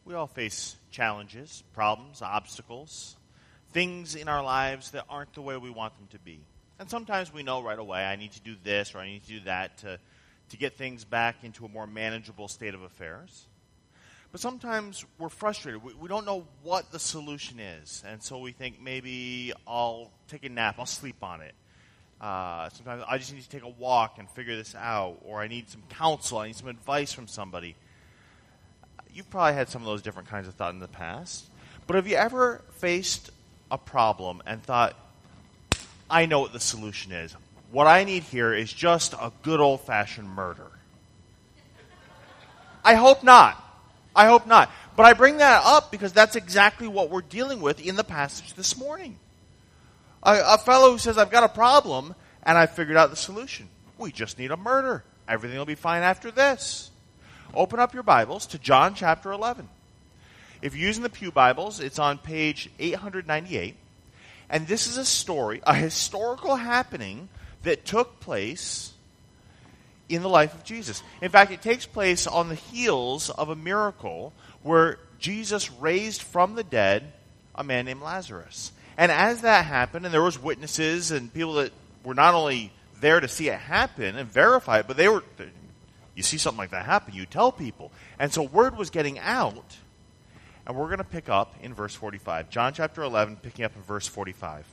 We all face challenges, problems, obstacles, things in our lives that aren't the way we want them to be. And sometimes we know right away, I need to do this or I need to do that to get things back into a more manageable state of affairs. But sometimes we're frustrated. We don't know what the solution is. And so we think maybe I'll take a nap, I'll sleep on it. Sometimes I just need to take a walk and figure this out. Or I need some counsel, I need some advice from somebody. You've probably had some of those different kinds of thoughts in the past. But have you ever faced a problem and thought, I know what the solution is. What I need here is just a good old-fashioned murder. I hope not. I hope not. But I bring that up because that's exactly what we're dealing with in the passage this morning. A fellow who says, I've got a problem, and I figured out the solution. We just need a murder. Everything will be fine after this. Open up your Bibles to John chapter 11. If you're using the Pew Bibles, it's on page 898. And this is a story, a historical happening that took place in the life of Jesus. In fact, it takes place on the heels of a miracle where Jesus raised from the dead a man named Lazarus. And as that happened, and there was witnesses and people that were not only there to see it happen and verify it, but you see something like that happen, you tell people. And so word was getting out, and we're going to pick up in verse 45. John chapter 11, picking up in verse 45.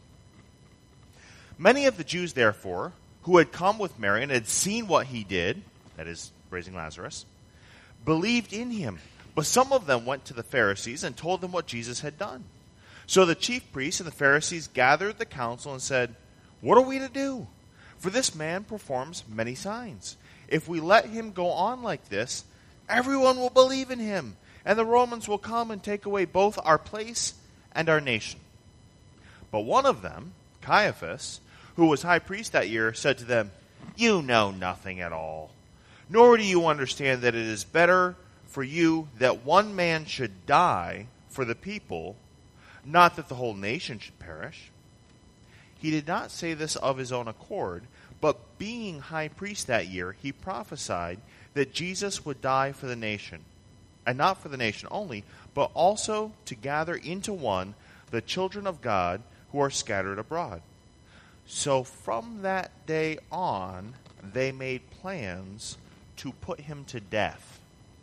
Many of the Jews, therefore, who had come with Mary and had seen what he did, that is, raising Lazarus, believed in him. But some of them went to the Pharisees and told them what Jesus had done. So the chief priests and the Pharisees gathered the council and said, What are we to do? For this man performs many signs. If we let him go on like this, everyone will believe in him, and the Romans will come and take away both our place and our nation. But one of them, Caiaphas, who was high priest that year, said to them, You know nothing at all, nor do you understand that it is better for you that one man should die for the people, not that the whole nation should perish. He did not say this of his own accord, but being high priest that year, he prophesied that Jesus would die for the nation, and not for the nation only, but also to gather into one the children of God who are scattered abroad. So from that day on, they made plans to put him to death.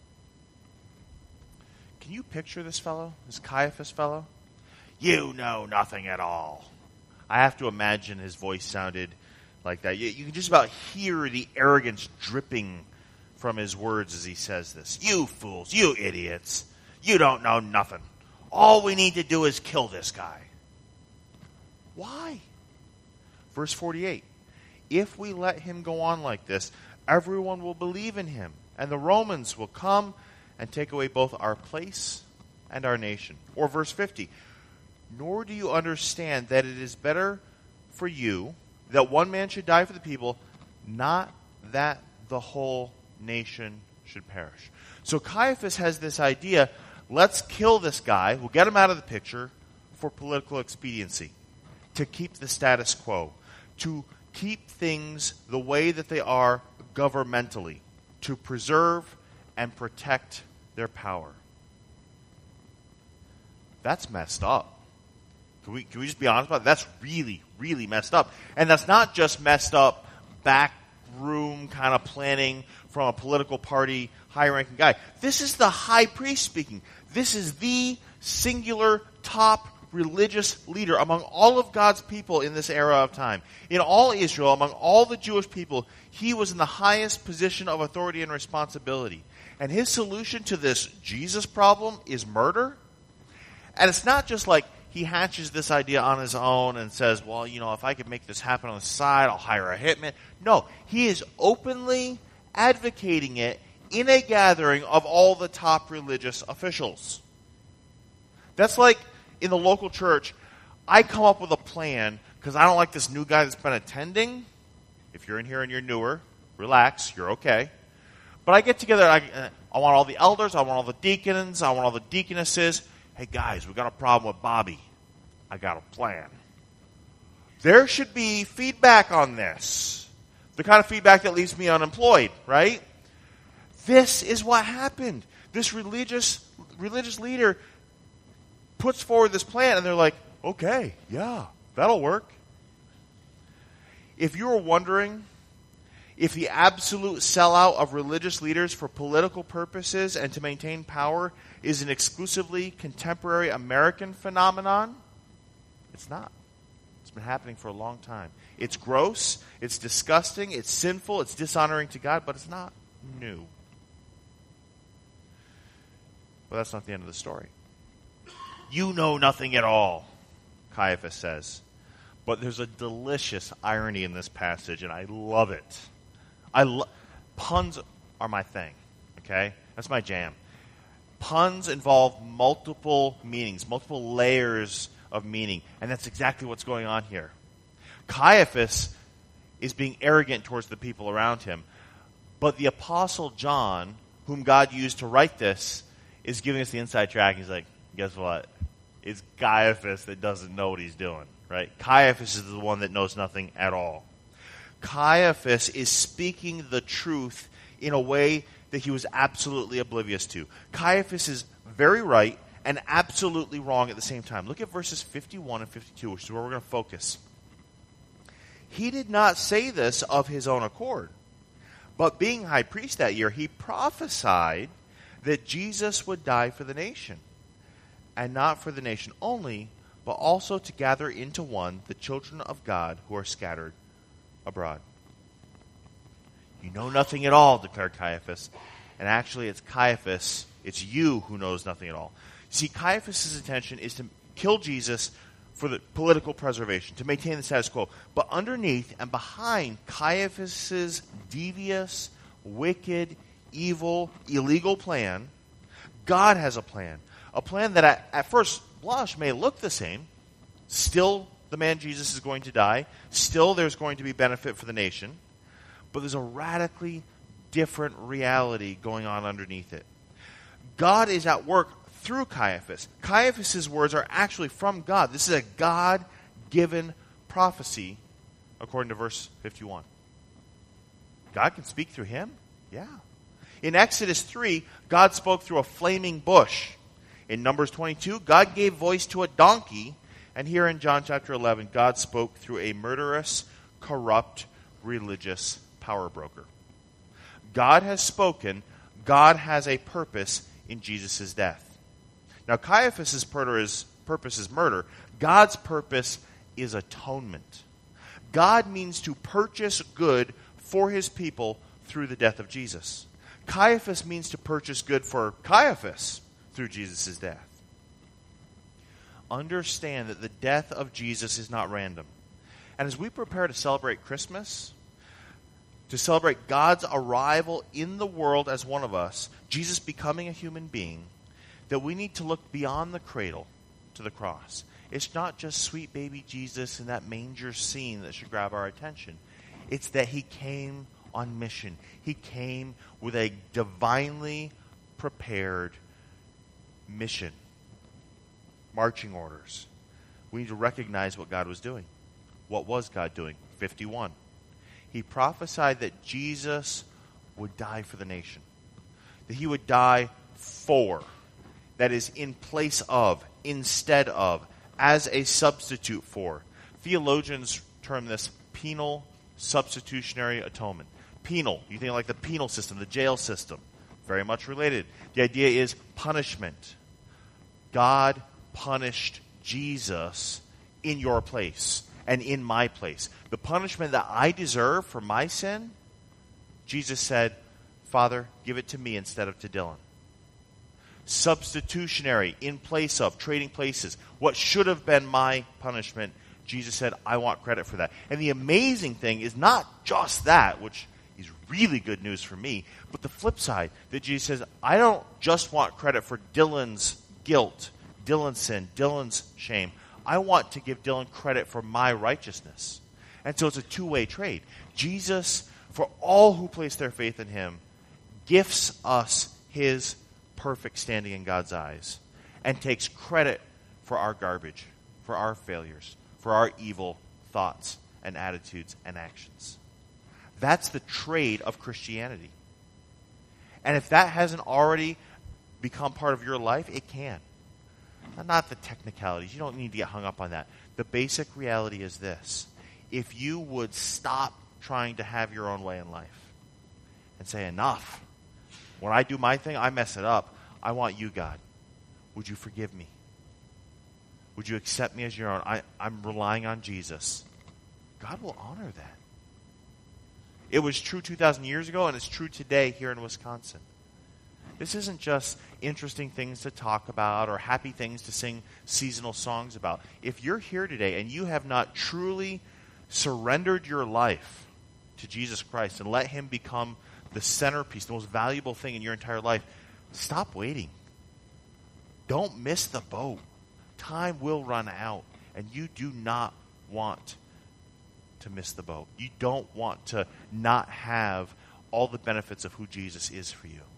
Can you picture this fellow, this Caiaphas fellow? You know nothing at all. I have to imagine his voice sounded like that. You can just about hear the arrogance dripping from his words as he says this. You fools, you idiots, you don't know nothing. All we need to do is kill this guy. Why? Verse 48. If we let him go on like this, everyone will believe in him, and the Romans will come and take away both our place and our nation. Or verse 50. Nor do you understand that it is better for you that one man should die for the people, not that the whole nation should perish. So Caiaphas has this idea, let's kill this guy, we'll get him out of the picture for political expediency, to keep the status quo, to keep things the way that they are governmentally, to preserve and protect their power. That's messed up. Can we just be honest about it? That's really, really messed up. And that's not just messed up backroom kind of planning from a political party high-ranking guy. This is the high priest speaking. This is the singular top religious leader among all of God's people in this era of time. In all Israel, among all the Jewish people, he was in the highest position of authority and responsibility. And his solution to this Jesus problem is murder. And it's not just like he hatches this idea on his own and says, well, if I could make this happen on the side, I'll hire a hitman. No, he is openly advocating it in a gathering of all the top religious officials. That's like in the local church, I come up with a plan because I don't like this new guy that's been attending. If you're in here and you're newer, relax, you're okay. But I get together, I want all the elders, I want all the deacons, I want all the deaconesses. Hey guys, we got a problem with Bobby. I got a plan. There should be feedback on this. The kind of feedback that leaves me unemployed, right? This is what happened. this religious leader puts forward this plan, and they're like, okay, yeah, that'll work. If you were wondering if the absolute sellout of religious leaders for political purposes and to maintain power is an exclusively contemporary American phenomenon, it's not. It's been happening for a long time. It's gross, it's disgusting, it's sinful, it's dishonoring to God, but it's not new. But that's not the end of the story. You know nothing at all, Caiaphas says. But there's a delicious irony in this passage, and I love it. Puns are my thing, okay? That's my jam. Puns involve multiple meanings, multiple layers of meaning, and that's exactly what's going on here. Caiaphas is being arrogant towards the people around him, but the Apostle John, whom God used to write this, is giving us the inside track. He's like, guess what? It's Caiaphas that doesn't know what he's doing, right? Caiaphas is the one that knows nothing at all. Caiaphas is speaking the truth in a way that he was absolutely oblivious to. Caiaphas is very right and absolutely wrong at the same time. Look at verses 51 and 52, which is where we're going to focus. He did not say this of his own accord, but being high priest that year, he prophesied that Jesus would die for the nation, and not for the nation only, but also to gather into one the children of God who are scattered abroad. You know nothing at all, declared Caiaphas. And actually, it's Caiaphas, it's you who knows nothing at all. See, Caiaphas' intention is to kill Jesus for the political preservation, to maintain the status quo. But underneath and behind Caiaphas' devious, wicked, evil, illegal plan, God has a plan. A plan that at first blush may look the same. Still, the man Jesus is going to die. Still, there's going to be benefit for the nation. But there's a radically different reality going on underneath it. God is at work through Caiaphas. Caiaphas' words are actually from God. This is a God-given prophecy, according to verse 51. God can speak through him? Yeah. In Exodus 3, God spoke through a flaming bush. In Numbers 22, God gave voice to a donkey. And here in John chapter 11, God spoke through a murderous, corrupt, religious power broker. God has spoken. God has a purpose in Jesus' death. Now, Caiaphas' purpose is murder. God's purpose is atonement. God means to purchase good for his people through the death of Jesus. Caiaphas means to purchase good for Caiaphas through Jesus' death. Understand that the death of Jesus is not random. And as we prepare to celebrate Christmas, to celebrate God's arrival in the world as one of us, Jesus becoming a human being, that we need to look beyond the cradle to the cross. It's not just sweet baby Jesus in that manger scene that should grab our attention. It's that he came on mission. He came with a divinely prepared mission. Marching orders. We need to recognize what God was doing. What was God doing? 51. He prophesied that Jesus would die for the nation. That he would die for. That is, in place of, instead of, as a substitute for. Theologians term this penal substitutionary atonement. Penal, you think like the penal system, the jail system. Very much related. The idea is punishment. God punished Jesus in your place and in my place. The punishment that I deserve for my sin, Jesus said, Father, give it to me instead of to Dylan. Substitutionary, in place of, trading places. What should have been my punishment, Jesus said, I want credit for that. And the amazing thing is not just that, which is really good news for me, but the flip side, that Jesus says, I don't just want credit for Dylan's guilt, Dylan's sin, Dylan's shame. I want to give Dylan credit for my righteousness. And so it's a two-way trade. Jesus, for all who place their faith in him, gifts us his perfect standing in God's eyes and takes credit for our garbage, for our failures, for our evil thoughts and attitudes and actions. That's the trade of Christianity. And if that hasn't already become part of your life? It can. Not the technicalities. You don't need to get hung up on that. The basic reality is this. If you would stop trying to have your own way in life and say, enough. When I do my thing, I mess it up. I want you, God. Would you forgive me? Would you accept me as your own? I'm relying on Jesus. God will honor that. It was true 2,000 years ago, and it's true today here in Wisconsin. This isn't just interesting things to talk about or happy things to sing seasonal songs about. If you're here today and you have not truly surrendered your life to Jesus Christ and let him become the centerpiece, the most valuable thing in your entire life, stop waiting. Don't miss the boat. Time will run out, and you do not want to miss the boat. You don't want to not have all the benefits of who Jesus is for you.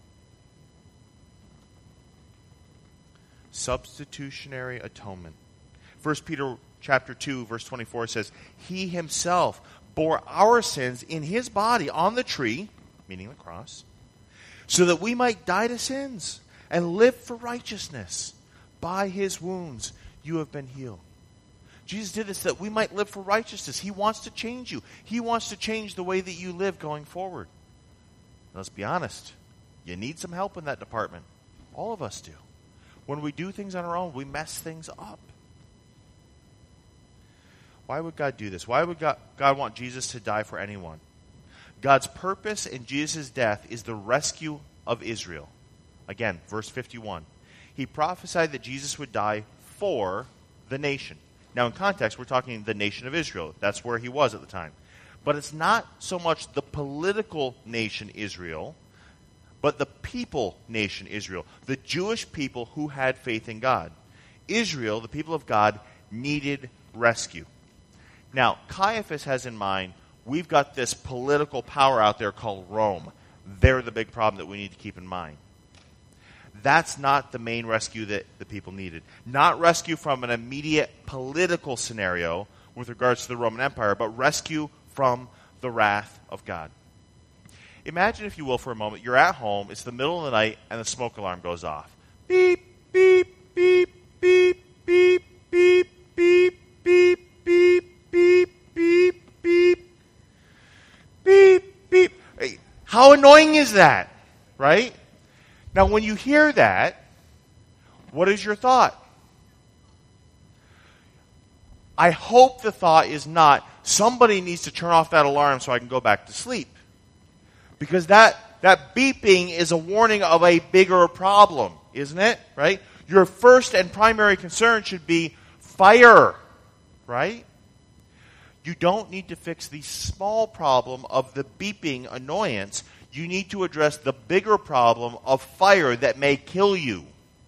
Substitutionary atonement. 1 Peter chapter 2, verse 24 says, he himself bore our sins in his body on the tree, meaning the cross, so that we might die to sins and live for righteousness. By his wounds you have been healed. Jesus did this that we might live for righteousness. He wants to change you. He wants to change the way that you live going forward. Now, let's be honest. You need some help in that department. All of us do. When we do things on our own, we mess things up. Why would God do this? Why would God want Jesus to die for anyone? God's purpose in Jesus' death is the rescue of Israel. Again, verse 51. He prophesied that Jesus would die for the nation. Now, in context, we're talking the nation of Israel. That's where he was at the time. But it's not so much the political nation Israel, but the people nation Israel, the Jewish people who had faith in God. Israel, the people of God, needed rescue. Now, Caiaphas has in mind, we've got this political power out there called Rome. They're the big problem that we need to keep in mind. That's not the main rescue that the people needed. Not rescue from an immediate political scenario with regards to the Roman Empire, but rescue from the wrath of God. Imagine, if you will, for a moment, you're at home, it's the middle of the night, and the smoke alarm goes off. Beep, beep, beep, beep, beep, beep, beep, beep, beep, beep, beep, beep, beep, beep. Hey, how annoying is that, right? Now, when you hear that, what is your thought? I hope the thought is not, somebody needs to turn off that alarm so I can go back to sleep. Because that beeping is a warning of a bigger problem, isn't it? Right? Your first and primary concern should be fire, right? You don't need to fix the small problem of the beeping annoyance. You need to address the bigger problem of fire that may kill you.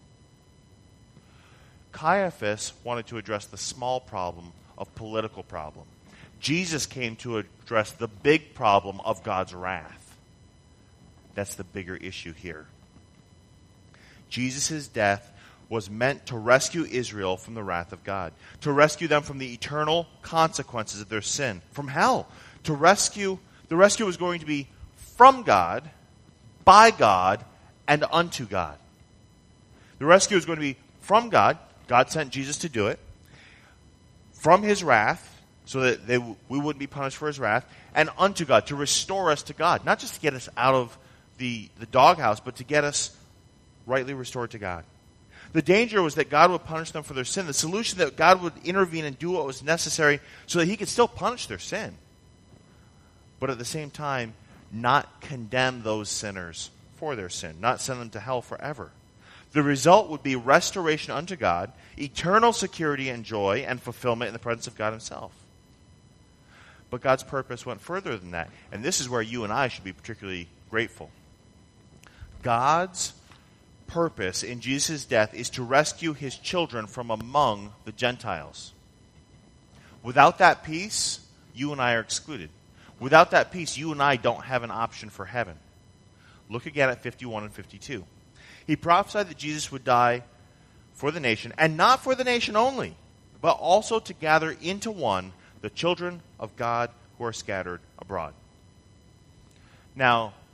Caiaphas wanted to address the small problem of political problem. Jesus came to address the big problem of God's wrath. That's the bigger issue here. Jesus' death was meant to rescue Israel from the wrath of God, to rescue them from the eternal consequences of their sin, from hell. The rescue was going to be from God, by God, and unto God. The rescue is going to be from God. God sent Jesus to do it. From his wrath, so that we wouldn't be punished for his wrath, and unto God, to restore us to God. Not just to get us out of the doghouse, but to get us rightly restored to God. The danger was that God would punish them for their sin. The solution, that God would intervene and do what was necessary so that he could still punish their sin, but at the same time, not condemn those sinners for their sin, not send them to hell forever. The result would be restoration unto God, eternal security and joy and fulfillment in the presence of God himself. But God's purpose went further than that, and this is where you and I should be particularly grateful. God's purpose in Jesus' death is to rescue his children from among the Gentiles. Without that peace, you and I are excluded. Without that peace, you and I don't have an option for heaven. Look again at 51 and 52. He prophesied that Jesus would die for the nation, and not for the nation only, but also to gather into one the children of God who are scattered abroad. Now,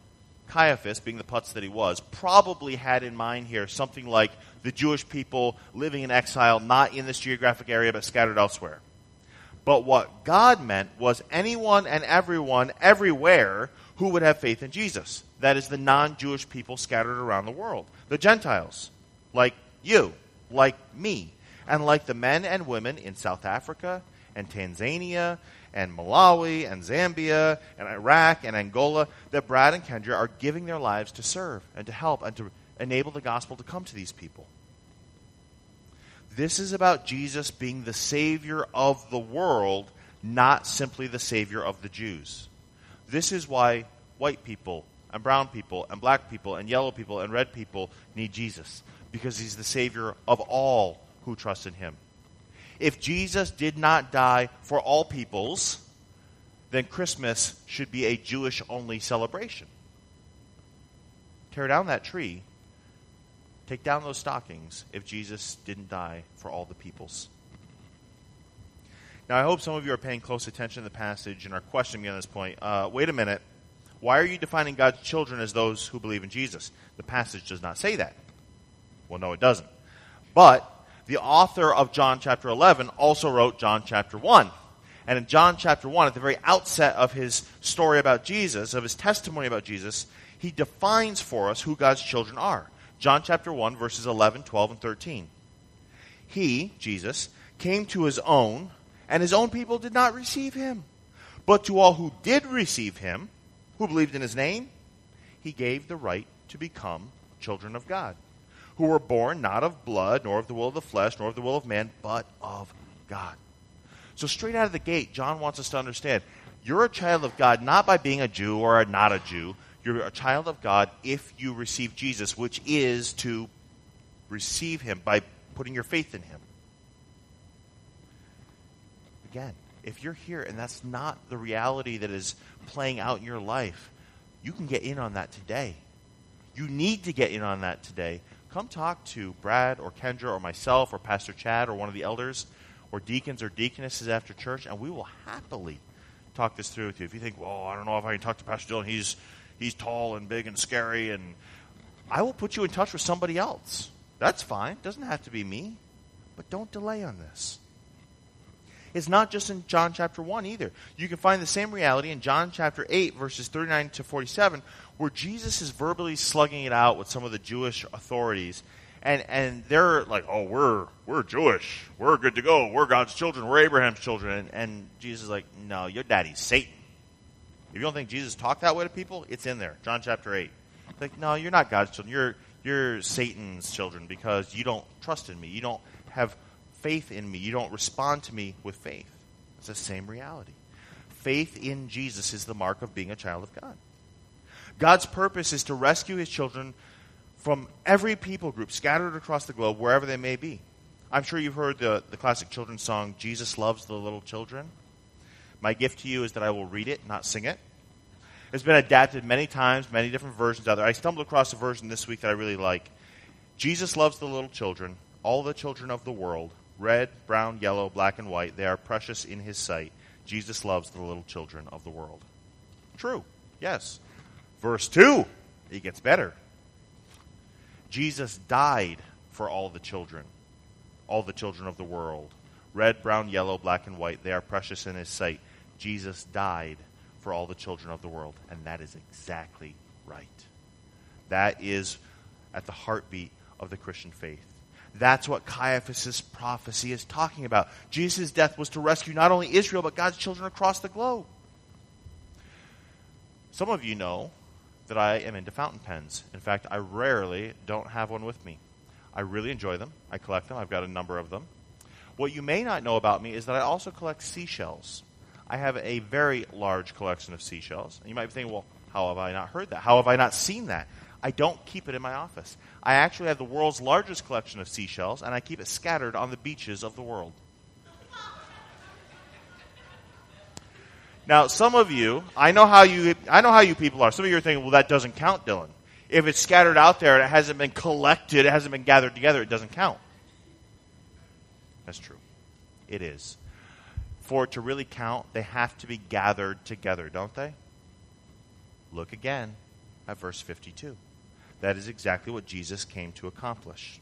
Caiaphas, being the putz that he was, probably had in mind here something like the Jewish people living in exile, not in this geographic area, but scattered elsewhere. But what God meant was anyone and everyone, everywhere, who would have faith in Jesus. That is the non-Jewish people scattered around the world. The Gentiles, like you, like me, and like the men and women in South Africa and Tanzania and Malawi and Zambia and Iraq and Angola that Brad and Kendra are giving their lives to serve and to help and to enable the gospel to come to these people. This is about Jesus being the Savior of the world, not simply the Savior of the Jews. This is why white people and brown people and black people and yellow people and red people need Jesus, because he's the Savior of all who trust in him. If Jesus did not die for all peoples, then Christmas should be a Jewish-only celebration. Tear down that tree, take down those stockings if Jesus didn't die for all the peoples. Now, I hope some of you are paying close attention to the passage and are questioning me on this point. Wait a minute. Why are you defining God's children as those who believe in Jesus? The passage does not say that. Well, no, it doesn't. But the author of John chapter 11 also wrote John chapter 1. And in John chapter 1, at the very outset of his story about Jesus, of his testimony about Jesus, he defines for us who God's children are. John chapter 1, verses 11, 12, and 13. He, Jesus, came to his own, and his own people did not receive him. But to all who did receive him, who believed in his name, he gave the right to become children of God, who were born not of blood, nor of the will of the flesh, nor of the will of man, but of God. So straight out of the gate, John wants us to understand, you're a child of God not by being a Jew or not a Jew. You're a child of God if you receive Jesus, which is to receive him by putting your faith in him. Again, if you're here and that's not the reality that is playing out in your life, you can get in on that today. You need to get in on that today. Come talk to Brad or Kendra or myself or Pastor Chad or one of the elders or deacons or deaconesses after church, and we will happily talk this through with you. If you think, well, I don't know if I can talk to Pastor Dylan, he's tall and big and scary, and I will put you in touch with somebody else. That's fine. It doesn't have to be me. But don't delay on this. It's not just in John chapter 1 either. You can find the same reality in John chapter 8, verses 39 to 47, where Jesus is verbally slugging it out with some of the Jewish authorities. And they're like, oh, we're Jewish. We're good to go. We're God's children. We're Abraham's children. And Jesus is like, no, your daddy's Satan. If you don't think Jesus talked that way to people, it's in there. John chapter 8. It's like, no, you're not God's children. You're Satan's children because you don't trust in me. You don't have faith in me. You don't respond to me with faith. It's the same reality. Faith in Jesus is the mark of being a child of God. God's purpose is to rescue his children from every people group scattered across the globe, wherever they may be. I'm sure you've heard the classic children's song, Jesus Loves the Little Children. My gift to you is that I will read it, not sing it. It's been adapted many times, many different versions out there. I stumbled across a version this week that I really like. Jesus loves the little children, all the children of the world, red, brown, yellow, black, and white. They are precious in his sight. Jesus loves the little children of the world. True, yes. Verse 2, it gets better. Jesus died for all the children of the world. Red, brown, yellow, black, and white. They are precious in his sight. Jesus died for all the children of the world. And that is exactly right. That is at the heartbeat of the Christian faith. That's what Caiaphas' prophecy is talking about. Jesus' death was to rescue not only Israel, but God's children across the globe. Some of you know that I am into fountain pens. In fact, I rarely don't have one with me. I really enjoy them. I collect them. I've got a number of them. What you may not know about me is that I also collect seashells. I have a very large collection of seashells. And you might be thinking, well, how have I not heard that? How have I not seen that? I don't keep it in my office. I actually have the world's largest collection of seashells, and I keep it scattered on the beaches of the world. Now, some of you, I know how you people are. Some of you are thinking, well, that doesn't count, Dylan. If it's scattered out there and it hasn't been collected, it hasn't been gathered together, it doesn't count. That's true. It is. For it to really count, they have to be gathered together, don't they? Look again. at verse 52. That is exactly what Jesus came to accomplish.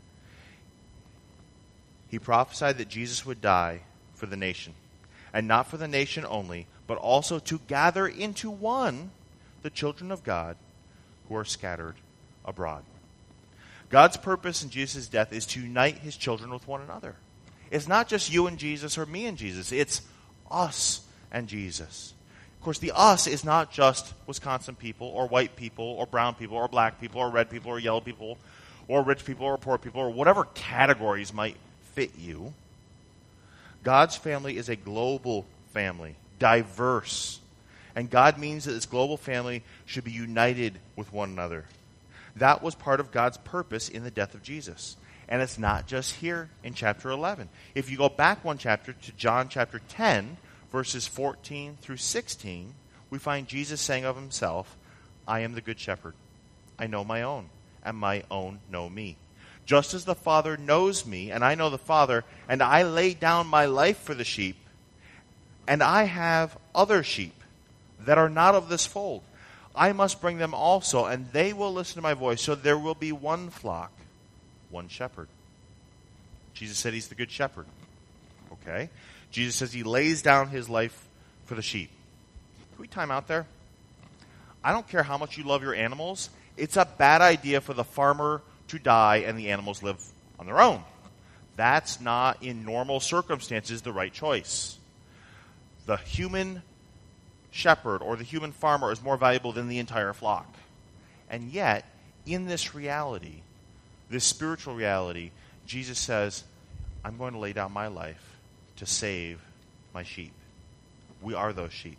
He prophesied that Jesus would die for the nation, and not for the nation only, but also to gather into one the children of God who are scattered abroad. God's purpose in Jesus' death is to unite his children with one another. It's not just you and Jesus or me and Jesus. It's us and Jesus. Of course, the us is not just Wisconsin people or white people or brown people or black people or red people or yellow people or rich people or poor people or whatever categories might fit you. God's family is a global family, diverse. And God means that this global family should be united with one another. That was part of God's purpose in the death of Jesus. And it's not just here in chapter 11. If you go back one chapter to John chapter 10, verses 14 through 16, we find Jesus saying of himself, I am the good shepherd. I know my own, and my own know me. Just as the Father knows me, and I know the Father, and I lay down my life for the sheep, and I have other sheep that are not of this fold. I must bring them also, and they will listen to my voice. So there will be one flock, one shepherd. Jesus said he's the good shepherd. Okay? Jesus says he lays down his life for the sheep. Can we time out there? I don't care how much you love your animals. It's a bad idea for the farmer to die and the animals live on their own. That's not, in normal circumstances, the right choice. The human shepherd or the human farmer is more valuable than the entire flock. And yet, in this reality, this spiritual reality, Jesus says, I'm going to lay down my life to save my sheep. We are those sheep.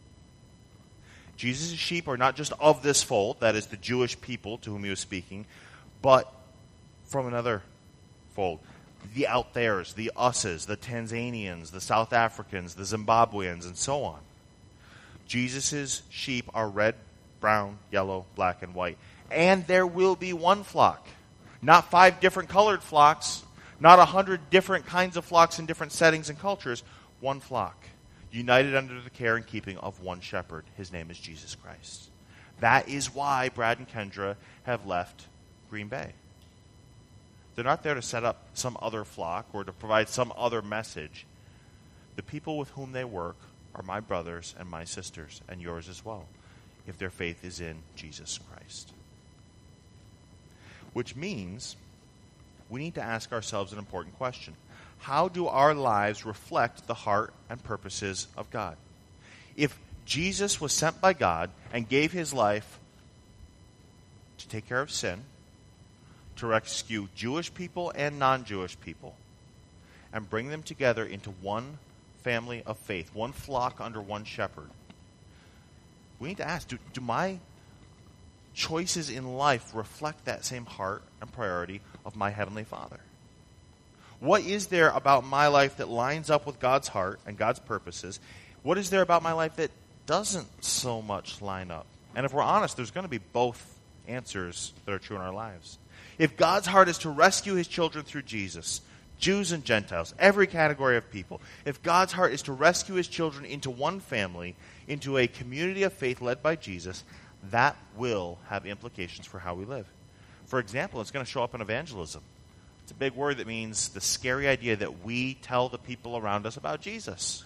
Jesus' sheep are not just of this fold, that is the Jewish people to whom he was speaking, but from another fold. The out there's, the us's, the Tanzanians, the South Africans, the Zimbabweans, and so on. Jesus' sheep are red, brown, yellow, black, and white. And there will be one flock. Not 5 different colored flocks. Not 100 different kinds of flocks in different settings and cultures. One flock. United under the care and keeping of one shepherd. His name is Jesus Christ. That is why Brad and Kendra have left Green Bay. They're not there to set up some other flock or to provide some other message. The people with whom they work are my brothers and my sisters, and yours as well, if their faith is in Jesus Christ. Which means we need to ask ourselves an important question. How do our lives reflect the heart and purposes of God? If Jesus was sent by God and gave his life to take care of sin, to rescue Jewish people and non-Jewish people, and bring them together into one family of faith, one flock under one shepherd, we need to ask, do my choices in life reflect that same heart and priority of my Heavenly Father? What is there about my life that lines up with God's heart and God's purposes? What is there about my life that doesn't so much line up? And if we're honest, there's going to be both answers that are true in our lives. If God's heart is to rescue his children through Jesus, Jews and Gentiles, every category of people, if God's heart is to rescue his children into one family, into a community of faith led by Jesus, that will have implications for how we live. For example, it's going to show up in evangelism. It's a big word that means the scary idea that we tell the people around us about Jesus.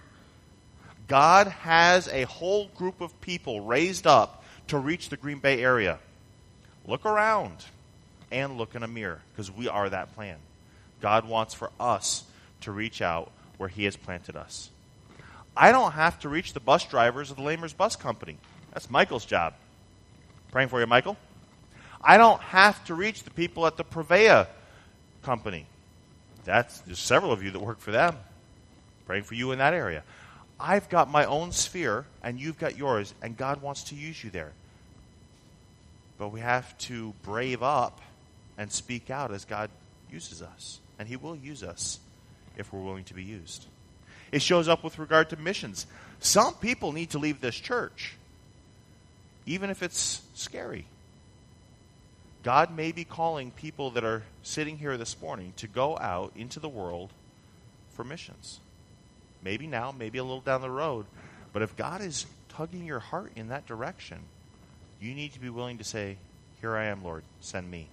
God has a whole group of people raised up to reach the Green Bay area. Look around and look in a mirror, because we are that plan. God wants for us to reach out where he has planted us. I don't have to reach the bus drivers of the Lamers Bus Company. That's Michael's job. Praying for you, Michael. I don't have to reach the people at the Prevea Company. There's several of you that work for them. Praying for you in that area. I've got my own sphere, and you've got yours, and God wants to use you there. But we have to brave up and speak out as God uses us. And he will use us if we're willing to be used. It shows up with regard to missions. Some people need to leave this church, even if it's scary. God may be calling people that are sitting here this morning to go out into the world for missions. Maybe now, maybe a little down the road. But if God is tugging your heart in that direction, You need to be willing to say, here I am, Lord, send me.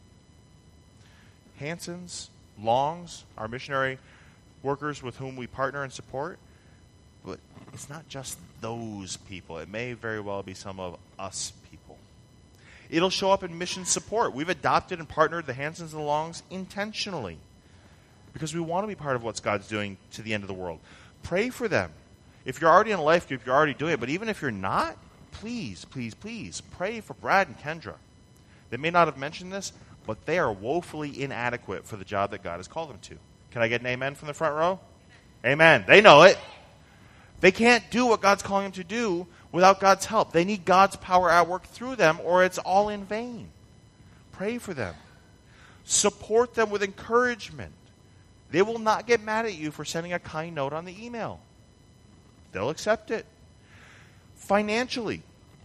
Hansons, Longs, our missionary workers with whom we partner and support, but it's not just those people. It may very well be some of us people. It'll show up in mission support. We've adopted and partnered the Hansons and the Longs intentionally because we want to be part of what God's doing to the end of the world. Pray for them. If you're already in a life group, you're already doing it. But even if you're not, please, please, please pray for Brad and Kendra. They may not have mentioned this, but they are woefully inadequate for the job that God has called them to. Can I get an amen from the front row? Amen. They know it. They can't do what God's calling them to do without God's help. They need God's power at work through them, or it's all in vain. Pray for them. Support them with encouragement. They will not get mad at you for sending a kind note on the email. They'll accept it. Financially,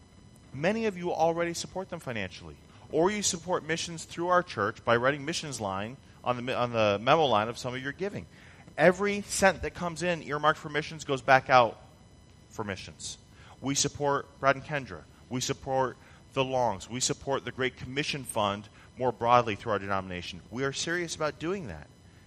many of you already support them financially. Or you support missions through our church by writing missions line on the memo line of some of your giving. Every cent that comes in earmarked for missions goes back out for missions. We support Brad and Kendra. We support the Longs. We support the Great Commission Fund more broadly through our denomination. We are serious about doing that.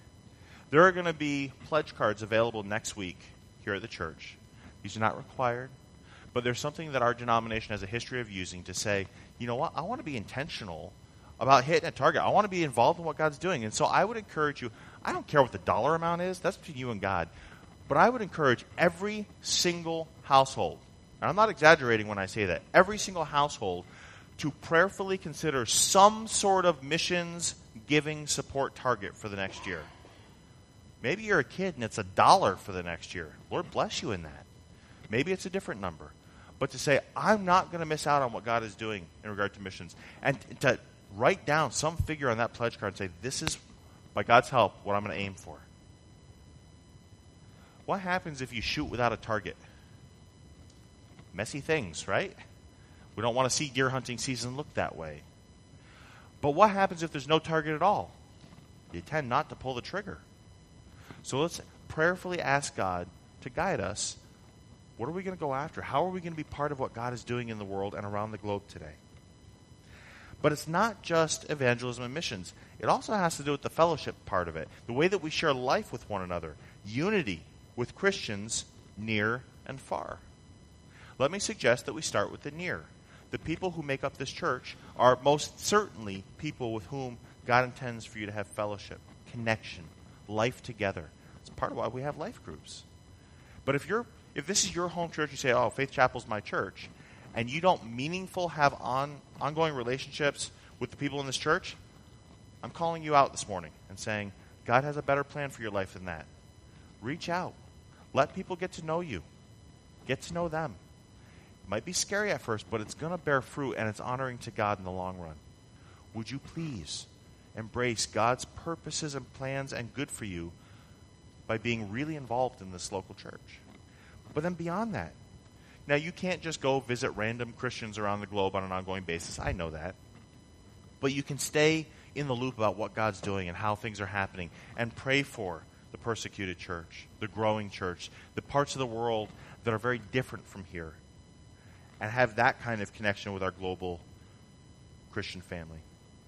There are going to be pledge cards available next week here at the church. These are not required, but there's something that our denomination has a history of using to say, you know what, I want to be intentional about hitting a target. I want to be involved in what God's doing. And so I would encourage you, I don't care what the dollar amount is, that's between you and God, but I would encourage every single household, and I'm not exaggerating when I say that, every single household to prayerfully consider some sort of missions giving support target for the next year. Maybe you're a kid and it's $1 for the next year. Lord bless you in that. Maybe it's a different number. But to say, I'm not going to miss out on what God is doing in regard to missions. And to write down some figure on that pledge card and say, this is, by God's help, what I'm going to aim for. What happens if you shoot without a target? Messy things, right? We don't want to see deer hunting season look that way. But what happens if there's no target at all? You tend not to pull the trigger. So let's prayerfully ask God to guide us. What are we going to go after? How are we going to be part of what God is doing in the world and around the globe today? But it's not just evangelism and missions. It also has to do with the fellowship part of it, the way that we share life with one another, unity with Christians near and far. Let me suggest that we start with the near. The people who make up this church are most certainly people with whom God intends for you to have fellowship, connection, life together. It's part of why we have life groups. But if this is your home church, you say, oh, Faith Chapel's my church, and you don't have ongoing relationships with the people in this church, I'm calling you out this morning and saying, God has a better plan for your life than that. Reach out. Let people get to know you. Get to know them. It might be scary at first, but it's going to bear fruit, and it's honoring to God in the long run. Would you please embrace God's purposes and plans and good for you by being really involved in this local church? But then beyond that, now you can't just go visit random Christians around the globe on an ongoing basis. I know that. But you can stay in the loop about what God's doing and how things are happening and pray for the persecuted church, the growing church, the parts of the world that are very different from here, and have that kind of connection with our global Christian family.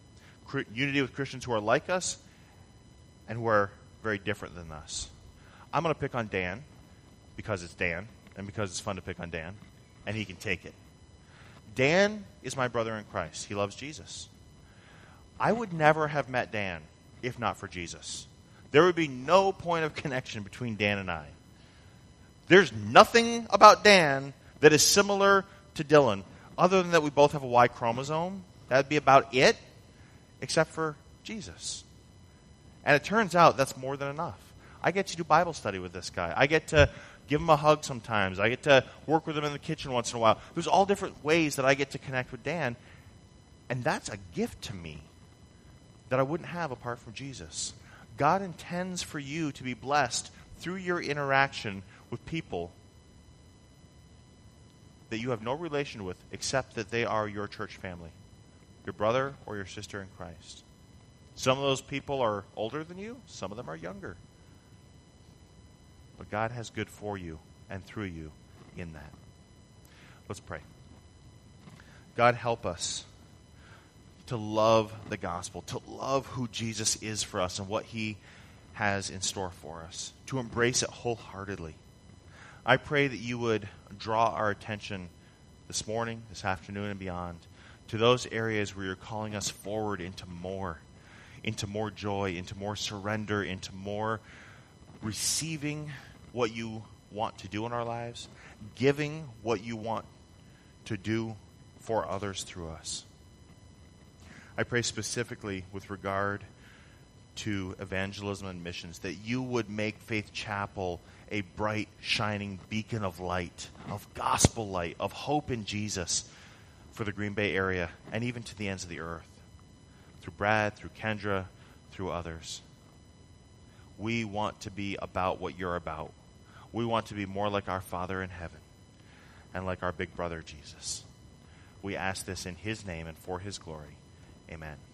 Unity with Christians who are like us and who are very different than us. I'm going to pick on Dan because it's Dan and because it's fun to pick on Dan, and he can take it. Dan is my brother in Christ. He loves Jesus. I would never have met Dan if not for Jesus. There would be no point of connection between Dan and I. There's nothing about Dan that is similar to Dylan other than that we both have a Y chromosome. That would be about it, except for Jesus. And it turns out that's more than enough. I get to do Bible study with this guy. I get to give him a hug sometimes. I get to work with him in the kitchen once in a while. There's all different ways that I get to connect with Dan. And that's a gift to me that I wouldn't have apart from Jesus. God intends for you to be blessed through your interaction with people that you have no relation with except that they are your church family, your brother or your sister in Christ. Some of those people are older than you. Some of them are younger. But God has good for you and through you in that. Let's pray. God, help us to love the gospel, to love who Jesus is for us and what he has in store for us, to embrace it wholeheartedly. I pray that you would draw our attention this morning, this afternoon, and beyond to those areas where you're calling us forward into more joy, into more surrender, into more receiving what you want to do in our lives, giving what you want to do for others through us. I pray specifically with regard to evangelism and missions that you would make Faith Chapel a bright, shining beacon of light, of gospel light, of hope in Jesus for the Green Bay area and even to the ends of the earth. Through Brad, through Kendra, through others. We want to be about what you're about. We want to be more like our Father in heaven and like our big brother Jesus. We ask this in his name and for his glory. Amen.